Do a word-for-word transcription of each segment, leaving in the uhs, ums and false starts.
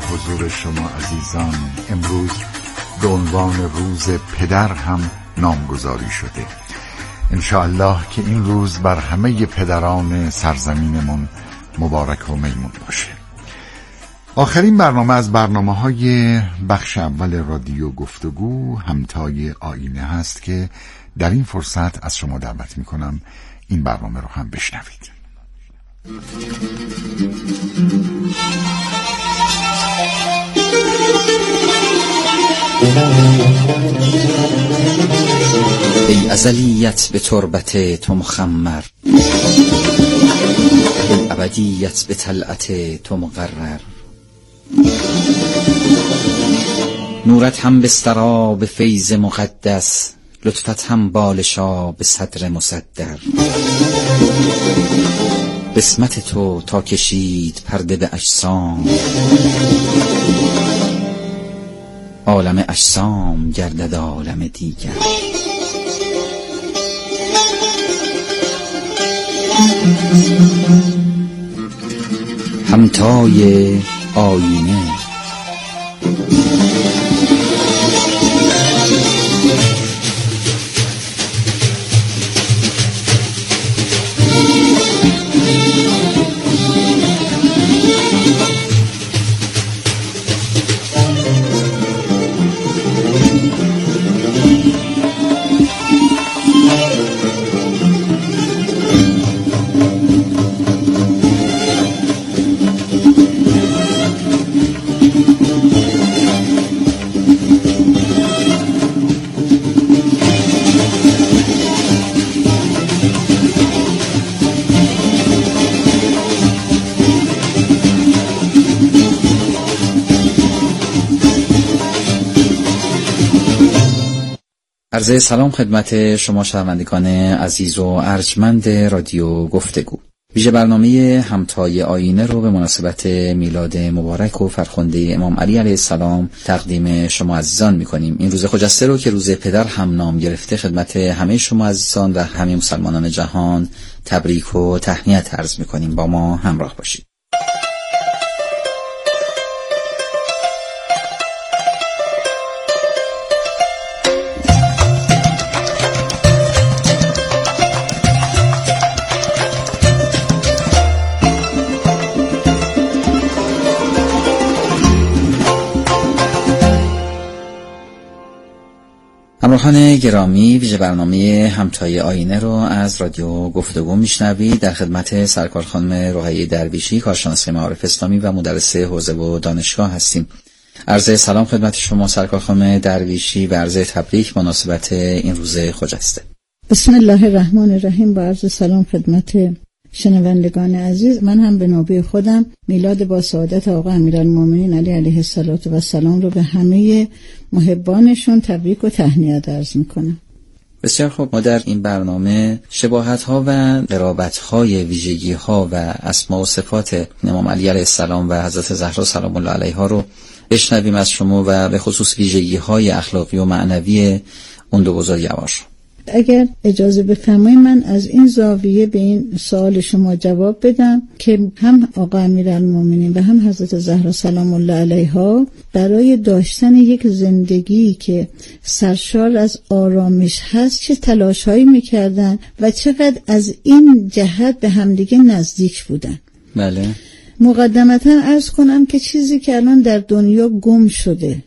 حضور شما عزیزان. امروز به عنوان روز پدر هم نامگذاری شده. انشاءالله که این روز بر همه پدران سرزمینمون مبارک و میمون باشه. آخرین برنامه از برنامه‌های بخش اول رادیو گفتگو همتای آینه هست که در این فرصت از شما دعوت میکنم این برنامه رو هم بشنوید. ای ازلیت به تربت تو مخمر، ای ابدیت به طلعت تو مقرر. نورت هم بسترا به فیض مقدس، لطفت هم بالشا به صدر مصدر. بسمت تو تا کشید پرده به اجسام، عالم اجسام گردد عالم دیگر. همتای آینه. عرض سلام خدمت شما شنوندگان عزیز و ارجمند رادیو گفتگو. ویژه برنامه همتای آینه رو به مناسبت میلاد مبارک و فرخنده امام علی علیه السلام تقدیم شما عزیزان میکنیم. این روز خجسته رو که روز پدر هم نام گرفته خدمت همه شما عزیزان و همه مسلمانان جهان تبریک و تهنیت عرض میکنیم. با ما همراه باشید. همراهان گرامی، ویژه برنامه همتای آینه رو از رادیو گفتگو میشنوید. در خدمت سرکار خانم رقیه درویشی، کارشناس معارف اسلامی و مدرس حوزه و دانشگاه هستیم. عرض سلام خدمت شما سرکار خانم درویشی و عرض تبریک مناسبت این روز خجسته. بسم الله الرحمن الرحیم. با عرض سلام خدمت شنوندگان عزیز، من هم به نوبه خودم میلاد با سعادت آقا امیرالمومنین علی علیه السلام رو به همه محبانشون تبریک و تهنیت عرض میکنم. بسیار خوب. ما در این برنامه شباهت ها و قرابت های ویژگی ها و اسما و صفات امام علی علیه السلام و حضرت زهرا سلام الله علیها رو بشنویم از شما و به خصوص ویژگی های اخلاقی و معنوی اون دو بزرگوار. اگر اجازه بفرمایید من از این زاویه به این سوال شما جواب بدم که هم آقا امیرالمومنین و هم حضرت زهرا سلام الله علیها برای داشتن یک زندگی که سرشار از آرامش هست چه تلاش‌هایی می‌کردن و چقدر از این جهت به همدیگه نزدیک بودن. بله. مقدمتاً عرض کنم که چیزی که الان در دنیا گم شده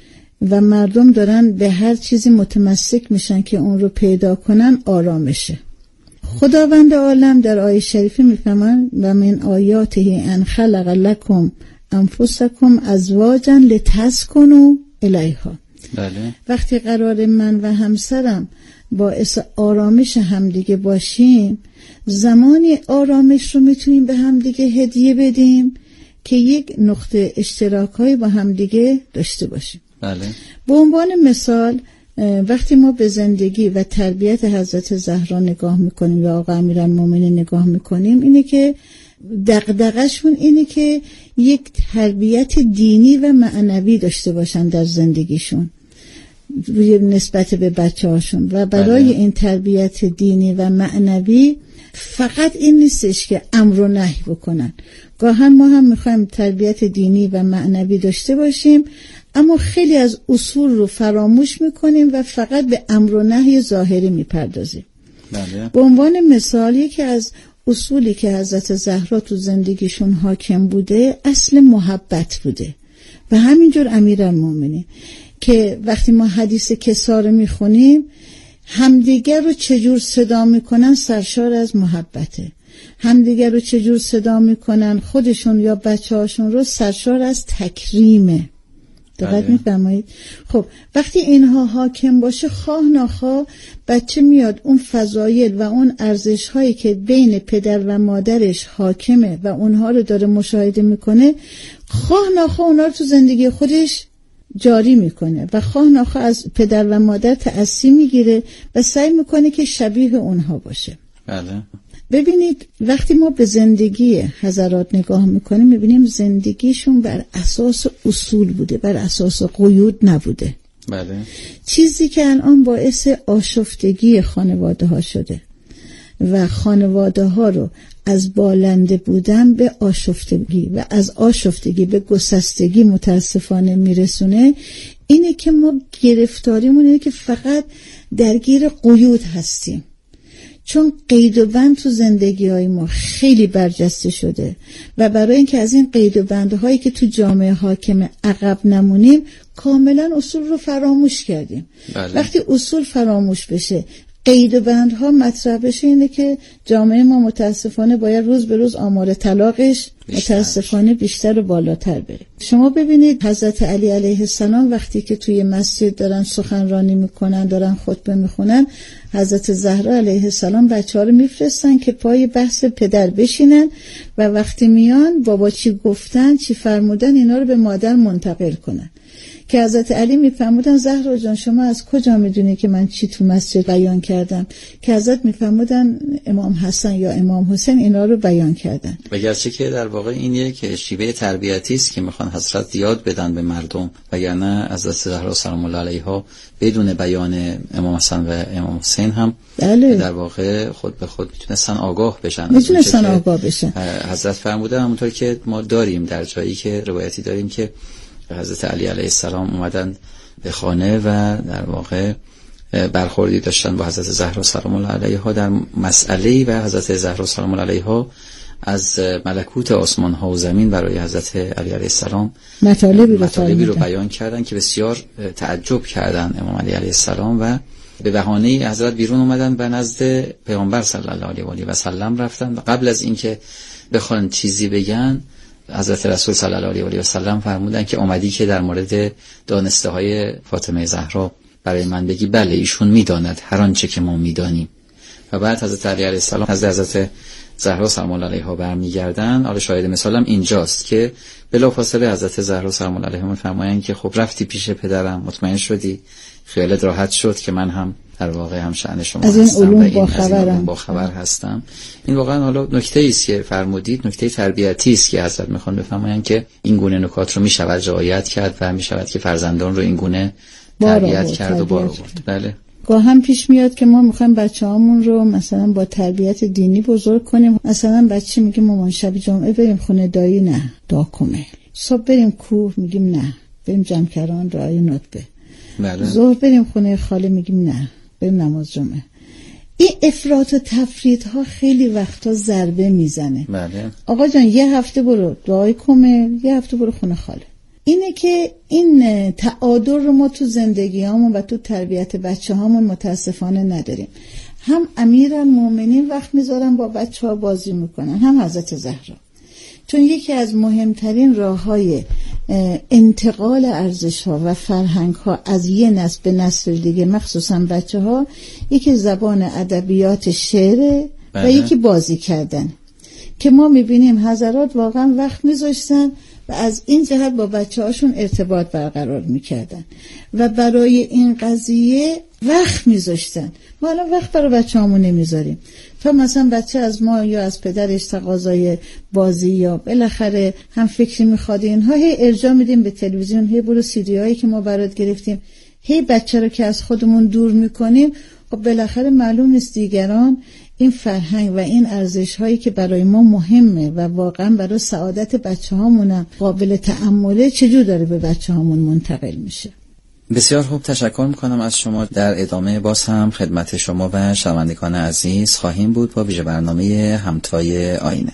و مردم دارن به هر چیزی متمسک میشن که اون رو پیدا کنن، آرامشه. خداوند عالم در آیه شریفه میفرمان و من آیاته ان خلق لکم انفسکم ازواجا لتسکنوا الیها. بله. وقتی قرار من و همسرم باعث آرامش همدیگه باشیم، زمانی آرامش رو میتونیم به همدیگه هدیه بدیم که یک نقطه اشتراکایی با همدیگه داشته باشیم. بله. به عنوان مثال وقتی ما به زندگی و تربیت حضرت زهرا نگاه میکنیم یا آقا امیرالمومنین نگاه میکنیم، اینه که دغدغه‌شون اینه که یک تربیت دینی و معنوی داشته باشن در زندگیشون. روی نسبت به بچه هاشون و برای بله. این تربیت دینی و معنوی فقط این نیستش که امر و نهی بکنن. گاهن ما هم میخوایم تربیت دینی و معنوی داشته باشیم اما خیلی از اصول رو فراموش میکنیم و فقط به امر و نهی ظاهری میپردازیم. بله. به عنوان مثالی که از اصولی که حضرت زهرا تو زندگیشون حاکم بوده اصل محبت بوده و همینجور امیرالمومنین که وقتی ما حدیث کسا رو میخونیم همدیگر رو چجور صدا میکنن سرشار از محبته، همدیگر رو چجور صدا میکنن خودشون یا بچه هاشون رو سرشار از تکریمه. دقت میفرمایید؟ خب وقتی اینها حاکم باشه خواه ناخواه بچه میاد اون فضایل و اون ارزش هایی که بین پدر و مادرش حاکمه و اونها رو داره مشاهده میکنه خواه ناخواه اونها رو تو زندگی خودش جاری میکنه و خواه ناخواه از پدر و مادر تأثیر میگیره و سعی میکنه که شبیه اونها باشه. بله. ببینید وقتی ما به زندگی حضرات نگاه میکنیم میبینیم زندگیشون بر اساس اصول بوده، بر اساس قیود نبوده. بله. چیزی که الان باعث آشفتگی خانواده ها شده و خانواده ها رو از بالنده بودن به آشفتگی و از آشفتگی به گسستگی متاسفانه میرسونه اینه که ما گرفتاریمون اینه که فقط درگیر قیود هستیم، چون قید و بند تو زندگی های ما خیلی برجسته شده و برای اینکه از این قید و بندهایی که تو جامعه حاکم عقب نمونیم کاملا اصول رو فراموش کردیم. بله. وقتی اصول فراموش بشه قید و بندها مطرح بشه اینه که جامعه ما متاسفانه باید روز به روز آمار طلاقش بیشتر. متاسفانه بیشتر و بالاتر بره. شما ببینید حضرت علی علیه السلام وقتی که توی مسجد دارن سخنرانی میکنن دارن خطبه میخونن حضرت زهرا علیه السلام بچه ها رو میفرستن که پای بحث پدر بشینن و وقتی میان بابا چی گفتن چی فرمودن اینا رو به مادر منتقل کنن که حضرت علی میفرمودن زهرا جان شما از کجا میدونی که من چی تو مسجد بیان کردم، که حضرت میفرمودن امام حسن یا امام حسین اینا رو بیان کردن. و گرچه که در واقع این یک شیوه تربیتی است که میخوان حضرت یاد بدن به مردم وگرنه حضرت زهرا سلام الله علیها بدون بیان امام حسن و امام حسین هم بله. در واقع خود به خود میتونستن آگاه بشن میتونستن آگاه بشن. حضرت فرمودن همونطور که ما داریم در جایی که روایتی داریم که حضرت علی علیه السلام اومدن به خانه و در واقع برخوردی داشتن با حضرت زهرا سلام الله علیها در مسئله‌ای و حضرت زهرا سلام الله علیها از ملکوت آسمان ها و زمین برای حضرت علی علیه السلام مطالبی, مطالبی رو بیان کردن که بسیار تعجب کردن امام علی علیه السلام و به بهانه حضرت بیرون اومدن و نزد پیامبر صلی الله علیه و سلم رفتن و قبل از اینکه بخوان چیزی بگن حضرت رسول صلی الله علیه و سلم فرمودن که اومدی که در مورد دانسته های فاطمه زهرا برای من بگی؟ بله ایشون میداند هر آنچه که ما میدانیم. و بعد حضرت علی علیه السلام از حضرت زهرا سلام الله علیها برمیگردن. حالا شاهد مثالم اینجاست که بلافاصله حضرت زهرا سلام الله علیها میفرمایند که خب رفتی پیش پدرم مطمئن شدی خیالت راحت شد که من هم در واقع هم شأن شما از این هستم علوم و این با خبرم با خبر هستم. این واقعا حالا نکته است که فرمودید، نکته تربیتی است که حضرت میخوان بفرمایند که این گونه نکات رو میشود رعایت کرد و میشود که فرزندان رو این گونه تربیت کرد و بار آورد. بله. گاهم پیش میاد که ما میخوایم بچه‌هامون رو مثلا با تربیت دینی بزرگ کنیم. مثلا بچه میگه مامان شب جمعه بریم خونه دایی، نه داکمه. صبح بریم کوه، میگیم نه بریم جمکران رای نطبه. بله. ظهر بریم خونه خاله، میگیم نه بریم نماز جمعه. این افراط و تفریط ها خیلی وقتا ضربه میزنه. بله. آقا جان یه هفته برو دعای کمه، یه هفته برو خونه خاله. اینه که این تعادل رو ما تو زندگی هامون و تو تربیت بچه هامون متاسفانه نداریم. هم امیرالمومنین وقت میذارن با بچه ها بازی میکنن، هم حضرت زهرا. چون یکی از مهمترین راه های انتقال ارزش ها و فرهنگ ها از یه نسل به نسل دیگه مخصوصا بچه ها یکی زبان ادبیات شعر و یکی بازی کردن که ما میبینیم حضرات واقعا وقت میذاشتن و از این جهت با بچه هاشون ارتباط برقرار میکردن و برای این قضیه وقت میذاشتن. ما الان وقت برای بچه هامون نمیذاریم تا مثلا بچه از ما یا از پدرش تقاضای بازی یا بالاخره هم فکری میخواد اینها هی ارجاع میدیم به تلویزیون، هی برو سیدی هایی که ما برات گرفتیم، هی بچه رو که از خودمون دور میکنیم، خب بالاخره معلوم نیست دیگران این فرهنگ و این ارزش هایی که برای ما مهمه و واقعا برای سعادت بچه هامون قابل تأمله چجور داره به بچه هامون منتقل میشه. بسیار خوب، تشکر میکنم از شما. در ادامه باز هم خدمت شما و شنوندگان عزیز خواهیم بود با ویژه برنامه همتای آینه.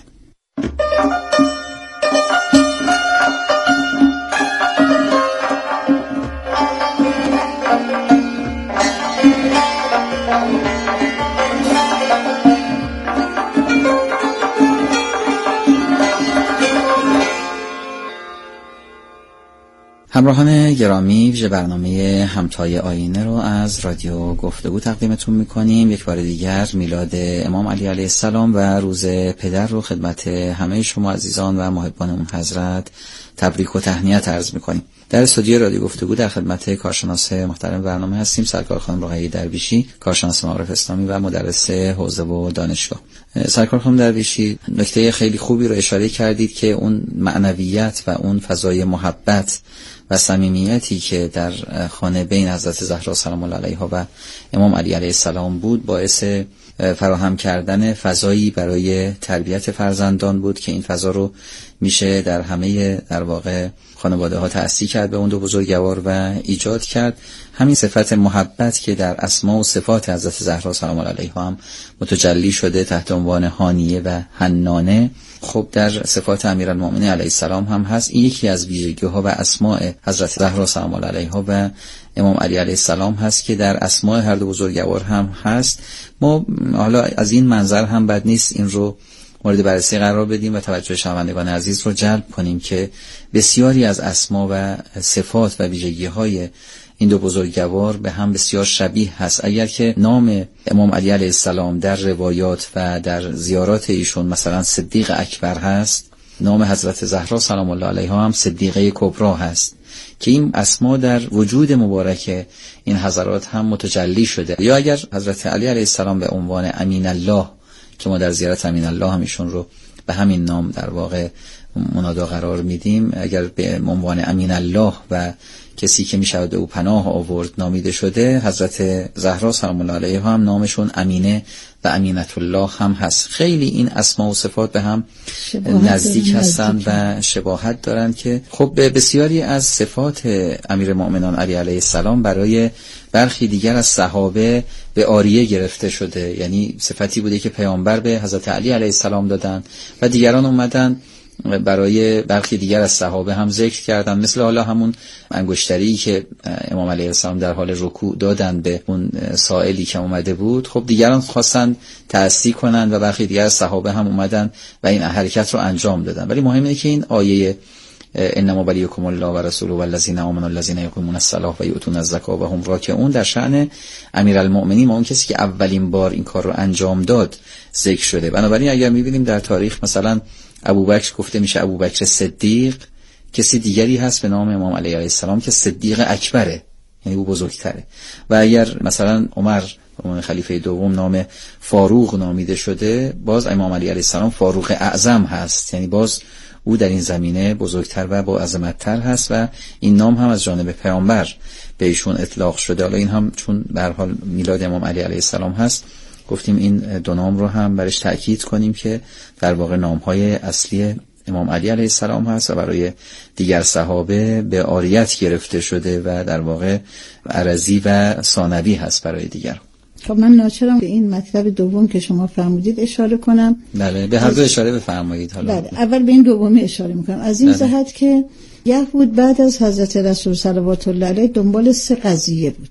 همراهان گرامی، ویژه برنامه همتای آینه رو از رادیو گفتگو تقدیمتون میکنیم. یک بار دیگر میلاد امام علی علیه السلام و روز پدر رو خدمت همه شما عزیزان و محبان اون حضرت تبریک و تهنیت عرض میکنیم. در استودیو رادیو گفتگو در خدمت کارشناس محترم برنامه هستیم، سرکار خانم رقیه درویشی، کارشناس معارف اسلامی و مدرس حوزه و دانشگاه. سرکار خانم درویشی، نکته خیلی خوبی رو اشاره کردید که اون معنویت و اون فضای محبت و صمیمیتی که در خانه بین حضرت زهرا سلام الله علیها و امام علی علیه السلام بود، باعث فراهم کردن فضایی برای تربیت فرزندان بود که این فضا رو میشه در همه در واقع خانواده ها تأسیس کرد به اون دو بزرگوار و ایجاد کرد. همین صفت محبت که در اسما و صفات حضرت زهرا سلام الله علیها هم متجلی شده تحت عنوان حانیه و حنانه، خب در صفات امیرالمؤمنین علیه السلام هم هست. این یکی از ویژگی‌ها و اسماء حضرت زهرا سلام الله علیها و امام علی علیه السلام هست که در اسماء هر دو بزرگوار هم هست. ما حالا از این منظر هم بد نیست این رو مورد بررسی قرار بدیم و توجه شنوندگان عزیز رو جلب کنیم که بسیاری از اسما و صفات و ویژگی‌های این دو بزرگوار به هم بسیار شبیه هست. اگر که نام امام علی علیه السلام در روایات و در زیارات ایشون مثلا صدیق اکبر هست، نام حضرت زهرا سلام الله علیها هم صدیقه کبرا هست که این اسما در وجود مبارک این حضرات هم متجلی شده. یا اگر حضرت علی علیه السلام به عنوان امین الله که ما در زیارت امین الله هم ایشون رو به همین نام در واقع منادا قرار میدیم، اگر به عنوان امین الله و کسی که میشود او پناه آورد نامیده شده، حضرت زهرا سلام الله علیها هم نامشون امینه و امینت الله هم هست. خیلی این اسما و صفات به هم نزدیک هستند و شباهت دارند که خب بسیاری از صفات امیرالمؤمنین علی علیه السلام برای برخی دیگر از صحابه به عاریه گرفته شده، یعنی صفتی بوده که پیامبر به حضرت علی علیه السلام دادن و دیگران اومدن برای برخی دیگر از صحابه هم ذکر کردن، مثل حالا همون انگشتری که امام علیه السلام در حال رکوع دادن به اون سائلی که اومده بود. خب دیگران خواستن تأسیس کنن و برخی دیگر از صحابه هم اومدن و این حرکت رو انجام دادن. ولی مهمه که این آیه انما ولیکم الله و رسوله والذین آمنوا الذین یقیمون الصلاة و یؤتون الزکاة و هم راکعون در شأن امیرالمؤمنین، اون کسی که اولین بار این کار رو انجام داد ذکر شده. بنابراین اگر می‌بینیم در تاریخ مثلا ابوبکر گفته میشه ابوبکر صدیق، کسی دیگری هست به نام امام علی علیه السلام که صدیق اکبره، یعنی او بزرگتره. و اگر مثلا عمر عنوان خلیفه دوم نام فاروق نامیده شده، باز امام علی علیه السلام فاروق اعظم هست، یعنی باز او در این زمینه بزرگتر و با عظمت‌تر هست و این نام هم از جانب پیامبر به ایشون اطلاق شده. حالا این هم چون به هر حال میلاد امام علی علیه السلام هست، گفتیم این دو نام رو هم برش تأکید کنیم که در واقع نام‌های اصلی امام علی علیه السلام هست و برای دیگر صحابه به عاریت گرفته شده و در واقع عرضی و ثانوی هست برای دیگر. خب من ناچارم به این مطلب دوم که شما فرمودید اشاره کنم. بله، به هر دو اشاره بفرمایید. حالا بله، اول به این دومی اشاره میکنم از این جهت که یهود بعد از حضرت رسول صلوات الله علیه دنبال سه قضیه بود.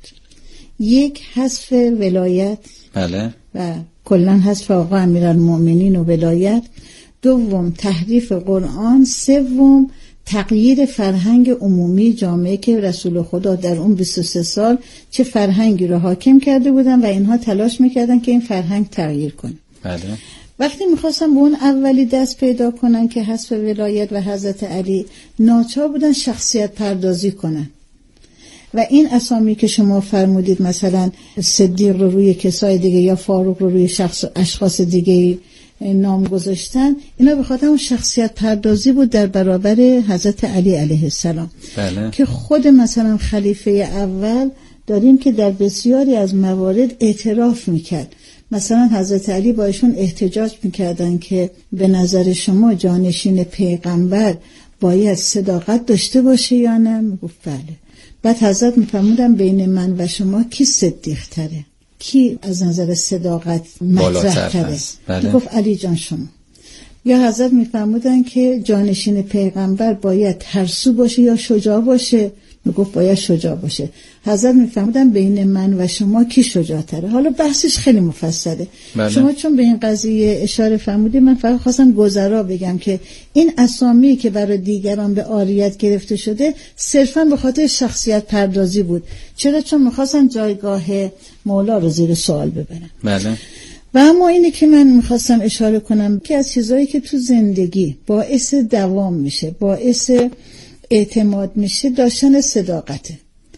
یک، حذف ولایت، بله، و کلا حذف آقا امیرالمؤمنین و ولایت. دوم، تحریف قرآن. سوم، تغییر فرهنگ عمومی جامعه که رسول خدا در اون بیست و سه سال چه فرهنگی رو حاکم کرده بودن و اینها تلاش میکردن که این فرهنگ تغییر کنه. بله. وقتی میخواستن به اون اولی دست پیدا کنن که حذف ولایت و حضرت علی، ناچار بودن شخصیت پردازی کنن و این اسامی که شما فرمودید مثلا صدیق رو روی کسای دیگه یا فاروق رو روی شخص اشخاص دیگه نام گذاشتن، اینا به خاطر اون شخصیت پردازی بود در برابر حضرت علی علیه السلام. بله. که خود مثلا خلیفه اول داریم که در بسیاری از موارد اعتراف میکرد. مثلا حضرت علی با ایشون احتجاج میکردن که به نظر شما جانشین پیغمبر باید صداقت داشته باشه یا نه؟ میگفت بله. بعد حضرت میفرمودن بین من و شما کی صدیق تره، کی از نظر صداقت مطرح تره؟ بله. میگفت علی جان شما. یا حضرت میفرمودن که جانشین پیغمبر باید ترسو باشه یا شجاع باشه؟ میگفت باید شجاع باشه. حضرت میفرمودن بین من و شما کی شجاع تره؟ حالا بحثش خیلی مفصله. بله. شما چون به این قضیه اشاره فرمودید، من فقط خواستم گذرا بگم که این اسامی که برای دیگران به عاریت گرفته شده صرفا به خاطر شخصیت پردازی بود. چرا؟ چون میخواستن جایگاه مولا رو زیر سوال ببرن. بله. و اما اینه که من میخواستم اشاره کنم که از چیزایی که تو زندگی باعث دوام میشه، باعث اعتماد میشه، داشتن صداقته.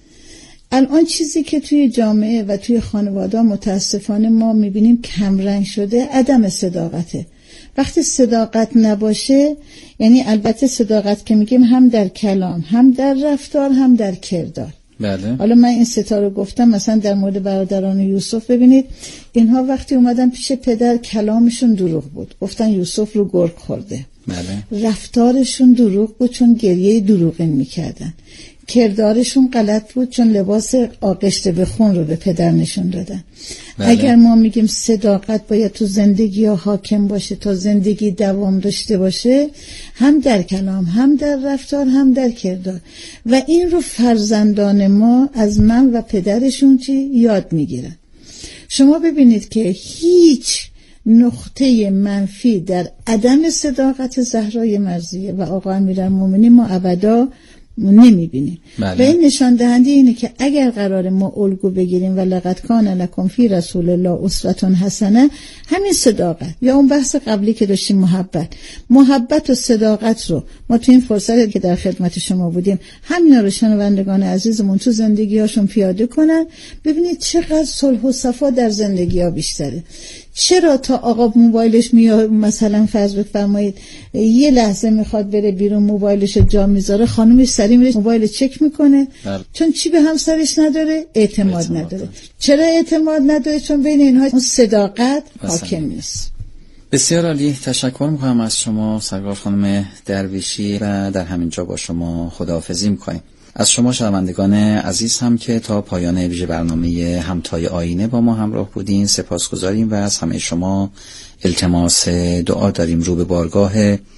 الان چیزی که توی جامعه و توی خانواده متاسفانه ما میبینیم کمرنگ شده، عدم صداقته. وقتی صداقت نباشه، یعنی البته صداقت که میگیم هم در کلام، هم در رفتار، هم در کردار. بله. حالا من این ستا رو گفتم، مثلا در مورد برادران یوسف ببینید، اینها وقتی اومدن پیش پدر کلامشون دروغ بود، گفتن یوسف رو گرگ خورده. بله. رفتارشون دروغ بود چون گریه دروغین میکردن. کردارشون غلط بود چون لباس آغشته به خون رو به پدر نشون دادن. بله. اگر ما میگیم صداقت باید تو زندگی ها حاکم باشه تا زندگی دوام داشته باشه، هم در کلام، هم در رفتار، هم در کردار، و این رو فرزندان ما از من و پدرشون چی یاد میگیرن. شما ببینید که هیچ نقطه منفی در عدم صداقت زهرای مرضیه و آقا امیرالمومنین ما ابدا نمیبینیم. بله. و این نشان دهنده اینه که اگر قرار ما الگو بگیریم و لقد کان لکم فی رسول الله اسوة حسنه، همین صداقت یا اون بحث قبلی که داشتیم محبت محبت و صداقت رو ما تو این فرصتی که در خدمت شما بودیم همینا رو شنوندگان عزیزمون تو زندگی هاشون پیاده کنن. ببینید چقدر صلح و صفا در زندگی ها بیشتره. چرا تا آقا موبایلش میاد، مثلا فرض بفرمایید یه لحظه میخواد بره بیرون موبایلش جا میذاره، خانومش سری میره موبایل چک میکنه. بله. چون چی به همسرش نداره؟ اعتماد, اعتماد نداره. داره. چرا اعتماد نداره؟ چون بین اینها اون صداقت حاکم نیست. بسیار عالی، تشکر میکنم از شما سرکار خانم درویشی و در همین جا با شما خداحافظی میکنیم. از شما شنوندگان عزیز هم که تا پایان ویژه برنامه همتای آینه با ما همراه بودین سپاسگزاریم و از همه شما التماس دعا داریم. رو به بارگاه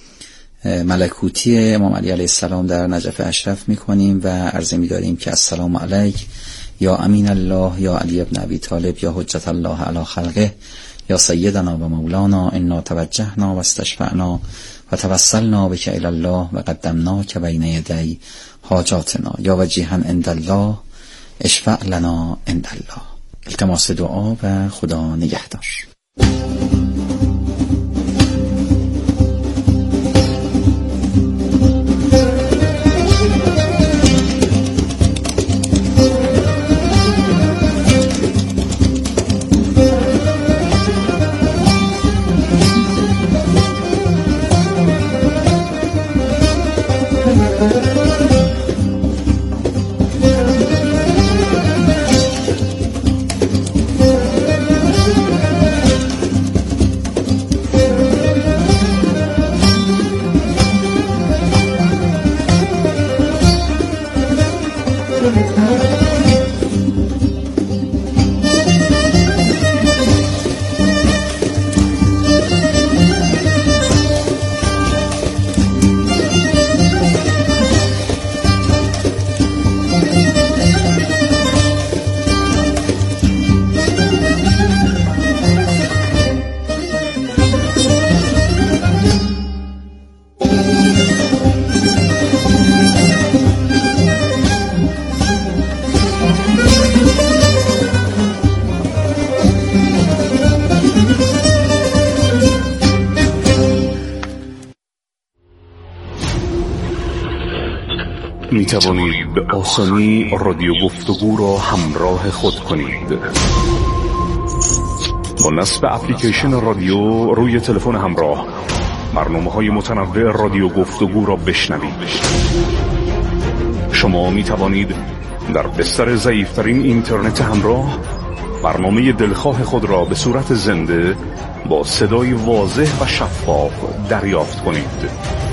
ملکوتی امام علی علیه السلام در نجف اشرف میکنیم و عرضه می‌داریم که السلام علیک یا امین الله یا علی ابن ابی طالب یا حجت الله علی خلقه یا سیدنا و مولانا انا توجهنا و استشفعنا و توسلنا بک الی الله و قدمناک بین یدی حاجاتنا یا وجیها عند الله اشفع لنا عند الله. التماس دعا و خدا نگهدار. می توانید به آسانی رادیو گفتگو را همراه خود کنید. با نصب اپلیکیشن رادیو روی تلفن همراه برنامه‌های متنوع رادیو گفتگو را بشنوید. شما می توانید در بستر ضعیفترین اینترنت همراه برنامه دلخواه خود را به صورت زنده با صدای واضح و شفاف دریافت کنید.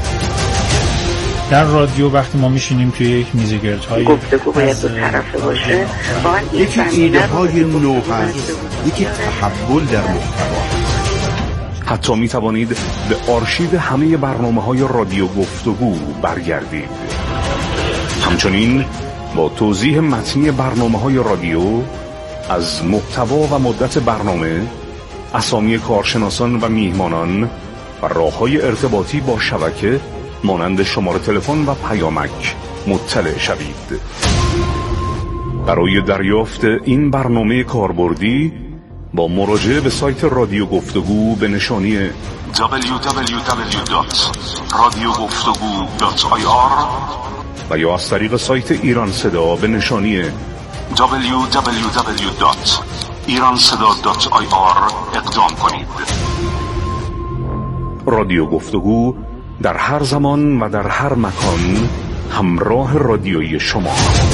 در رادیو وقتی ما میشینیم توی یک میز گردهای گفتگو باید دو طرفه باشه، یکی ایده های نو هست، یکی تحول در محتوا. حتی می توانید به آرشیو همه برنامه های رادیو گفتگو برگردید. همچنین با توضیح متنی برنامه های رادیو از محتوا و مدت برنامه، اسامی کارشناسان و میهمانان و راه‌های ارتباطی با شبکه مانند شماره تلفن و پیامک مطلع شوید. برای دریافت این برنامه کاربردی با مراجعه به سایت رادیو گفتگو به نشانی دبلیو دبلیو دبلیو دات رادیو گفتگو دات آی آر و یا از طریق سایت ایران صدا به نشانی دبلیو دبلیو دبلیو دات ایران صدا دات آی آر اقدام کنید. رادیو گفتگو در هر زمان و در هر مکان همراه رادیویی شما.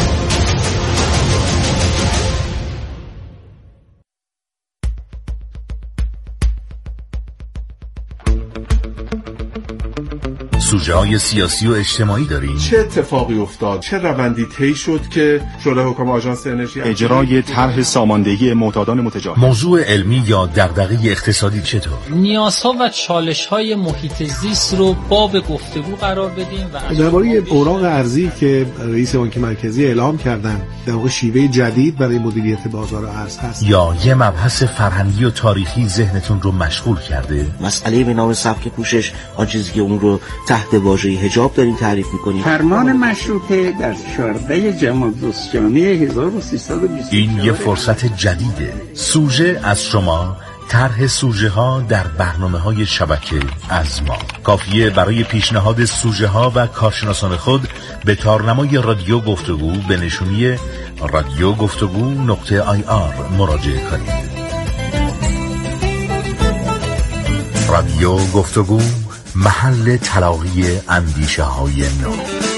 سوژه های سیاسی و اجتماعی داریم. چه اتفاقی افتاد؟ چه روندی طی شد که شورای حکام آژانس انرژی اجرای طرح ساماندهی معتادان متجاوز؟ موضوع علمی یا دغدغه اقتصادی چطور؟ نیازها و چالش‌های محیط زیست رو باب گفتگو قرار بدیم و درباره اوراق ارزی که رئیس بانک مرکزی اعلام کردن در واقع شیوه جدید برای مدیریت بازار ارز هست. یا یه مبحث فرهنگی و تاریخی ذهنتون رو مشغول کرده؟ مسئله به نام سبک پوشش، آن چیزی که اون رو تحت واژه حجاب داریم تعریف می‌کنیم. فرمان مشروطه در چهاردهم جمادی جانی هزار و سیصد و بیست و چهار. این یه فرصت جدیده. سوژه از شما، طرح سوژه ها در برنامه های شبکه از ما. کافیه برای پیشنهاد سوژه ها و کارشناسان خود به تارنمای رادیو گفتگو به نشونی رادیو گفتگو نقطه آی آر مراجعه کنید. رادیو گفتگو، محل تلاقی اندیشه های نو.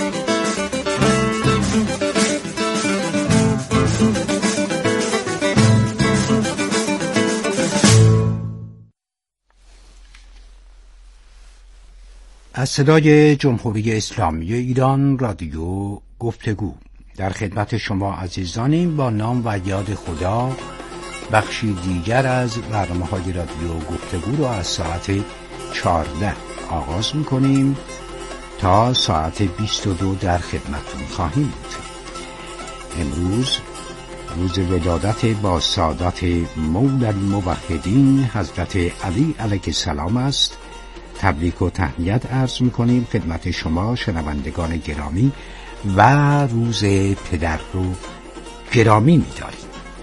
از صدای جمهوری اسلامی ایران رادیو گفتگو در خدمت شما عزیزانیم. با نام و یاد خدا بخشی دیگر از برنامه‌های رادیو گفتگو را از ساعت چهارده آغاز می‌کنیم تا ساعت بیست و دو در خدمتتون خواهیم بود. امروز روز ولادت با سعادت مولا الموحدین حضرت علی علیه السلام است. تبریک و تهنیت عرض می‌کنیم خدمت شما شنوندگان گرامی و روز پدر رو گرامی می‌داریم.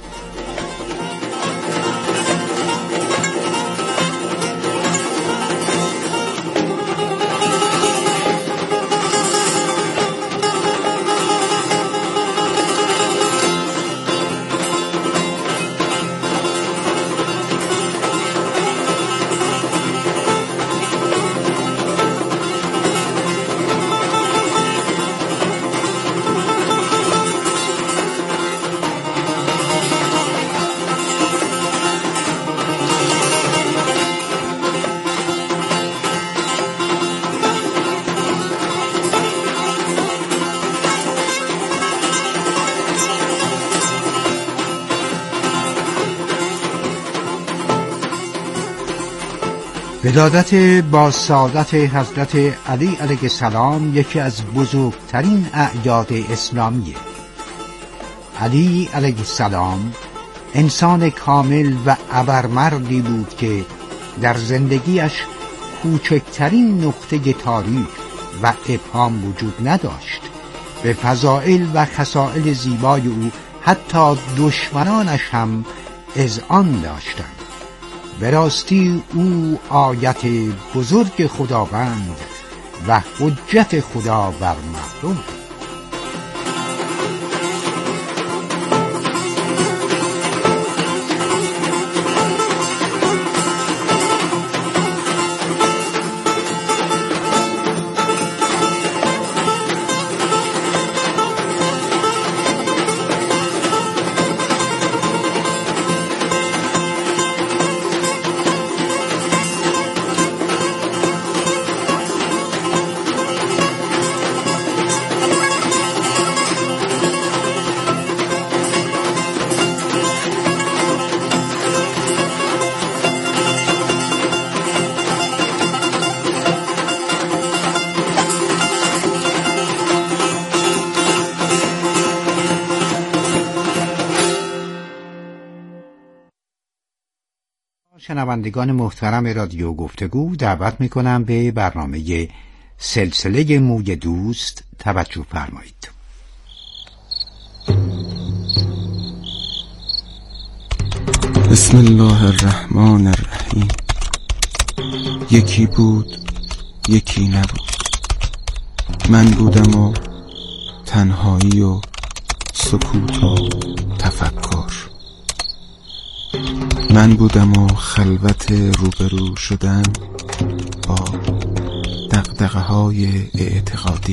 ولادت با سعادت حضرت علی علیه السلام یکی از بزرگترین اعیاد اسلامیه. علی علیه السلام انسان کامل و ابرمردی بود که در زندگیش کوچکترین نقطه تاریک و ابهام وجود نداشت. به فضائل و خصائل زیبای او حتی دشمنانش هم اذعان داشتند. به راستی او آیت بزرگ خداوند و حجت خدا بر مردم. شنوندگان محترم رادیو گفتگو، دعوت میکنم به برنامه سلسله موی دوست توجه فرمایید. بسم الله الرحمن الرحیم. یکی بود یکی نبود، من بودم و تنهایی و سکوت و تفکر، من بودم و خلوت روبرو شدن با دغدغه های اعتقادی،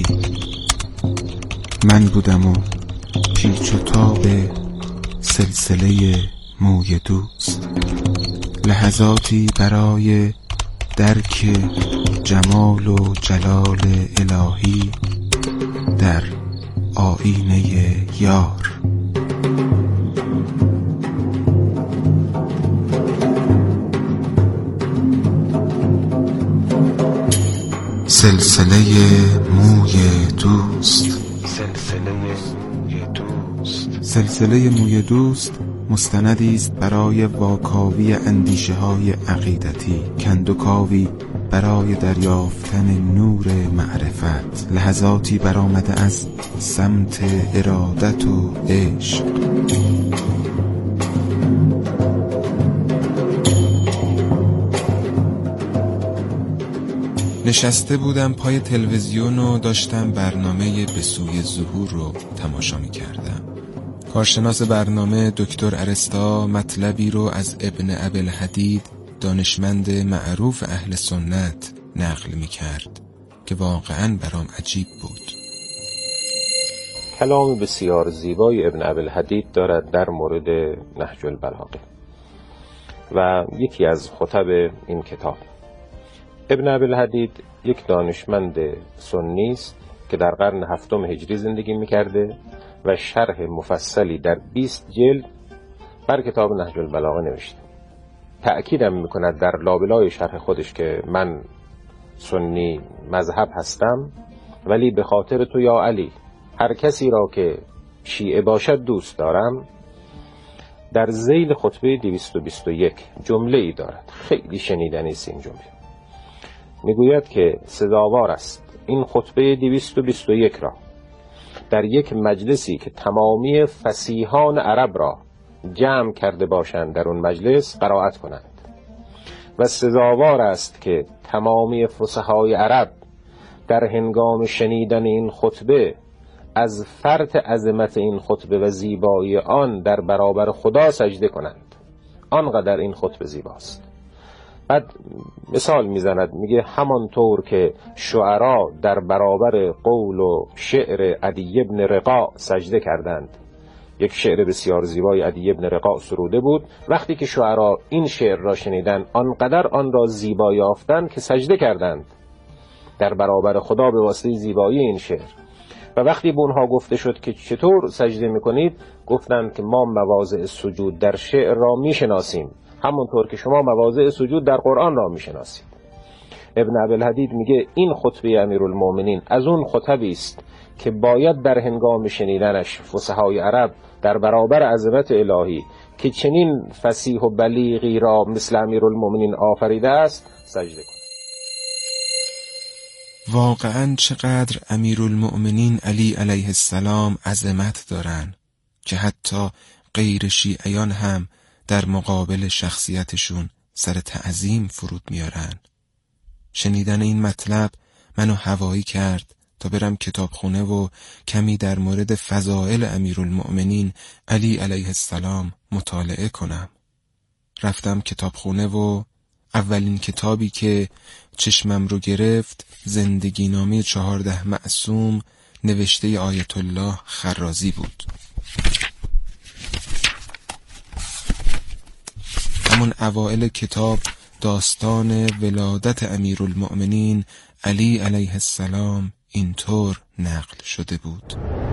من بودم و پیچ و تاب سلسله موی دوست، لحظاتی برای درک جمال و جلال الهی در آینه یار. سلسله موی دوست. سلسله موی دوست. سلسله موی دوست مستندی است برای واکاوی اندیشه های عقیدتی، کندوکاوی برای دریافتن نور معرفت، لحظاتی برآمده از سمت ارادت و عشق. نشسته بودم پای تلویزیون و داشتم برنامه به سوی ظهور رو تماشا می کردم. کارشناس برنامه دکتر ارسطا مطلبی رو از ابن ابی‌الحدید، دانشمند معروف اهل سنت، نقل می کرد که واقعاً برام عجیب بود. کلام بسیار زیبای ابن ابی‌الحدید دارد در مورد نهج البلاغه و یکی از خطب این کتاب. ابن ابی‌الحدید یک دانشمند سنی است که در قرن هفتم هجری زندگی می‌کرده و شرح مفصلی در بیست جلد بر کتاب نهج البلاغه نوشته. تأکیدم می‌کند در لابلای شرح خودش که من سنی مذهب هستم، ولی به خاطر تو یا علی هر کسی را که شیعه باشد دوست دارم. در ذیل خطبه دویست و بیست و یک جمله ای دارد، خیلی شنیدنی است این جمله. میگوید که سزاوار است این خطبه دویست و بیست و یک را در یک مجلسی که تمامی فصیحان عرب را جمع کرده باشند در اون مجلس قرائت کنند و سزاوار است که تمامی فصحای عرب در هنگام شنیدن این خطبه از فرط عظمت این خطبه و زیبایی آن در برابر خدا سجده کنند. آنقدر این خطبه زیباست. بعد مثال میزند، میگه همانطور که شعرا در برابر قول و شعر عدی بن رقاع سجده کردند. یک شعر بسیار زیبای عدی بن رقاع سروده بود. وقتی که شعرا این شعر را شنیدند آنقدر آن را زیبا یافتند که سجده کردند در برابر خدا به واسطه زیبایی این شعر. و وقتی به اونها گفته شد که چطور سجده میکنید، گفتند که ما مواضع سجود در شعر را میشناسیم همونطور که شما مواضع سجود در قرآن را میشناسید. ابن ابی‌الحدید میگه این خطبه امیرالمومنین از اون خطبی است که باید در هنگام شنیدنش فصحای عرب در برابر عظمت الهی که چنین فصیح و بلیغی را مثل امیرالمومنین آفریده است سجده کنند. واقعاً چقدر امیرالمؤمنین علی علیه السلام عظمت دارن که حتی غیر شیعیان هم در مقابل شخصیتشون سر تعظیم فرود میارن. شنیدن این مطلب منو هوایی کرد تا برم کتابخونه و کمی در مورد فضائل امیرالمؤمنین علی علیه السلام مطالعه کنم. رفتم کتابخونه و اولین کتابی که چشمم رو گرفت زندگی نامه چهارده معصوم نوشته آیت الله خرازی بود. همون اوائل کتاب داستان ولادت امیرالمؤمنین علی علیه السلام اینطور نقل شده بود: